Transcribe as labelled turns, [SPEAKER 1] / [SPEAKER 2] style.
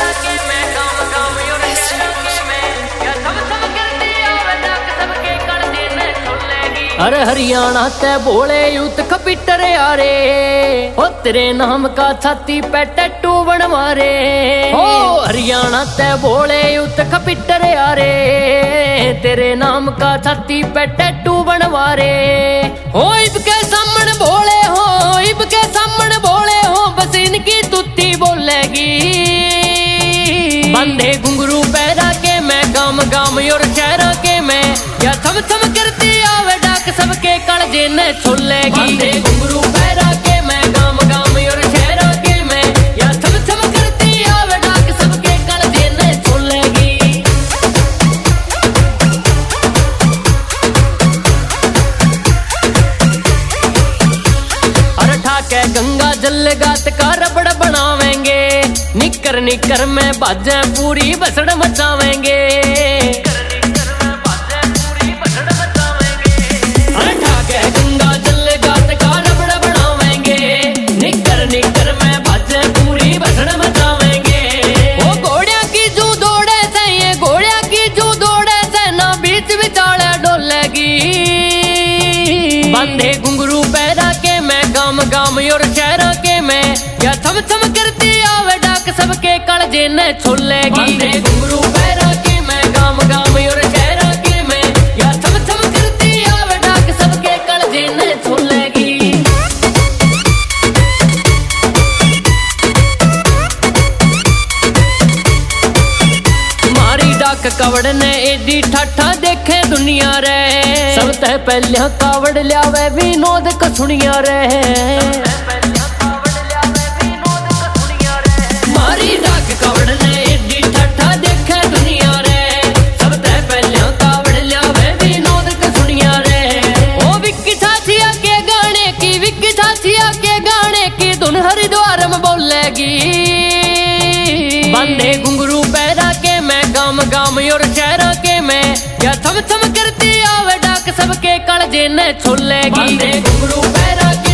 [SPEAKER 1] अरे हरियाणा ते बोले यूथ कपिटर यारे, ओ तेरे नाम का छाती पे टैटू बनवारे। ओ हरियाणा ते बोले यूथ कपिटर यारे, तेरे नाम का छाती पे टैटू बनवारे। हो इबके सामने बोले हो, इबके सामने बोले हो, बस इनकी तुत्ती बोलेगी। बंदे घुंघरू पैरा के मैं गाम गाम और शहरा के मैं, या थम थम करती आवे डाक सबके कलजे ने छोलेगी। बंदे घुंघरू पैरा के मैं गाम गाम और शहरा के मैं, या थम थम करती आवे डाक सबके कलजे ने छोलेगी। अरे ठाके गंगा जल गात का रबड़ बनावेंगे, निकर निकर में बाजें पूरी बसड़ मचावेंगे। गंगा जल गात का रबड़ बनावेंगे, निकर निकर में बाजें पूरी बसड़ मचावेंगे। वो घोड़िया की जू दौड़े से, ये घोड़िया की जू दौड़े से, ना बीच बिचाले डोलेगी। बंदे घुंघरू पैरा के मैं गाम गाम और शहरा के मैं, या थम थम करती आवे डाक सबके कलजे ने छोलेगी। बंदे घुंघरू पैरा के मैं गाम गाम और शहरा के मैं, या थम थम करती आवे डाक सबके कलजे ने छोलेगी। मारी डाक कावड़ ने एडी ठाठा देखे दुनिया रे, सब तह पहले कावड़ लियावे विनोद कसुनिया रे। मारी डाक कावड़ ने एडी ठाठा देखे दुनिया रे, सब तह पहले कावड़ लियावे विनोद कसुनिया रे। ओ विक्की साथिया के गाने की, विक्की साथिया के गाने की धुन हरिद्वार में बोलेगी। बंदे घुंघरू पैरा के मैं गाम गाम और शहरा के मैं, या थम थम करती आवे डाक सबके कलजे ने छोलेगी। बंदे घुंघरू पैरा के